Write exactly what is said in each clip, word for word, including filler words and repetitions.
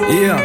Yeah.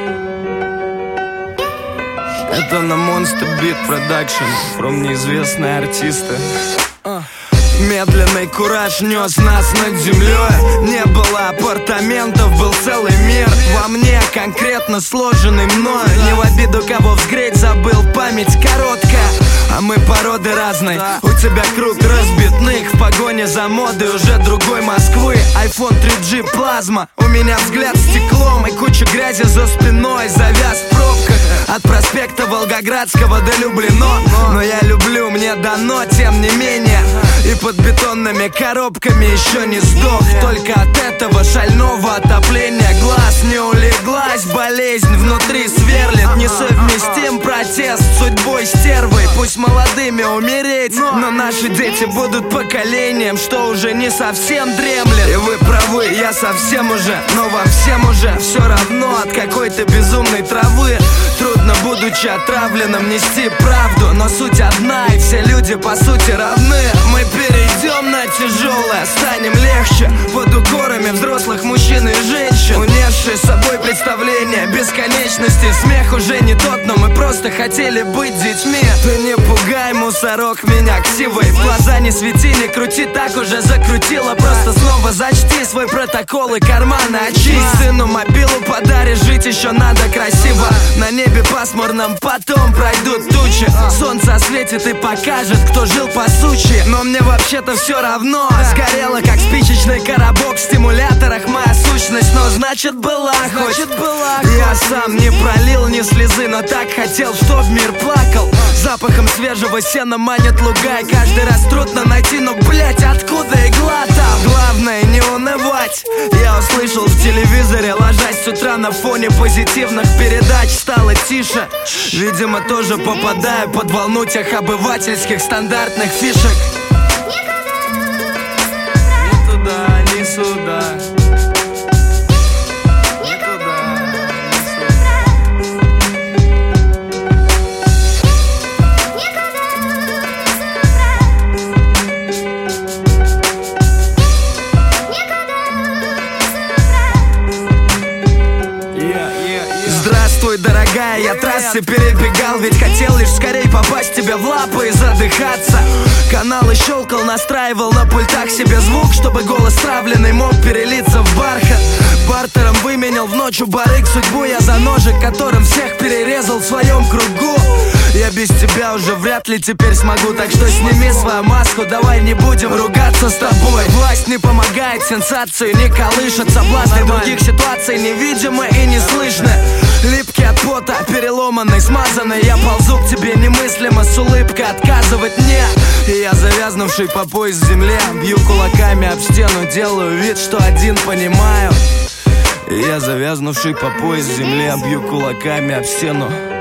Это на Monster Beat Production from неизвестные артисты. uh. Медленный кураж нес нас над землей. Не было апартаментов, был целый мир во мне, конкретно сложенный мною. Не в обиду кого взгреть, забыл, память короткая. А мы породы разные, у тебя круг разбитных. В погоне за модой уже другой Москвы. айфон три джи плазма, у меня взгляд стеклом и куча грязи за спиной. Завяз в пробках от проспекта Волгоградского до Люблино. Но я люблю, мне дано, тем не менее. И под бетонными коробками еще не сдох. Только от этого шального отопления глаз не улеглась. Болезнь внутри сверлит. Несовместим протест с судьбой стервы. Пусть молодыми умереть, но наши дети будут поколением, что уже не совсем дремлет. И вы правы, я совсем уже, но вам всем уже все равно от какой-то безумной травы. Трудно, будучи отравленным, нести правду, но суть одна, и все люди по сути равны. Мы перейдем на тяжелое, станем легче под укорами взрослых мужчин и женщин, унесшие с собой представление бесконечности. Смех уже не тот, но мы просто хотели быть детьми. Ты не пугай, мусорок, меня ксивой. В глаза не свети, не крути, так уже закрутила. Просто снова зачти свой протокол и карманы очисть. Сыну мобилу подаришь, жить еще надо красиво. На небе пасмурном потом пройдут тучи. Солнце осветит и покажет, кто жил по сучи. Но мне вообще-то все равно. Сгорела, как спичечный коробок в стимуляторах моя сущность. Но значит была хоть. Я сам не пролил ни слезы, но так хотел, чтоб мир плакал. Запахом свежего сена манят луга, и каждый раз трудно найти, но, блять, откуда игла там? Главное не унывать. Я услышал в телевизоре, ложась с утра на фоне позитивных передач, стало тише. Видимо, тоже попадаю под волну тех обывательских стандартных фишек. Ни туда, ни сюда. Здравствуй, дорогая, я трассы перебегал, ведь хотел лишь скорей попасть тебе в лапы и задыхаться. Каналы щелкал, настраивал на пультах себе звук, чтобы голос травленный мог перелиться в бархат. Бартером выменял в ночь у барыг судьбу я за ножик, которым всех перерезал в своем кругу. Я без тебя уже вряд ли теперь смогу, так что сними свою маску, давай не будем ругаться с тобой. Власть не помогает, сенсации не колышет, соблазны других ситуаций невидимы и не слышны. Липкий от пота, переломанный, смазанный, я ползу к тебе немыслимо с улыбкой отказывать мне. И я, завязнувший по пояс в земле, бью кулаками об стену, делаю вид, что один понимаю. И я, завязнувший по пояс в земле, бью кулаками об стену.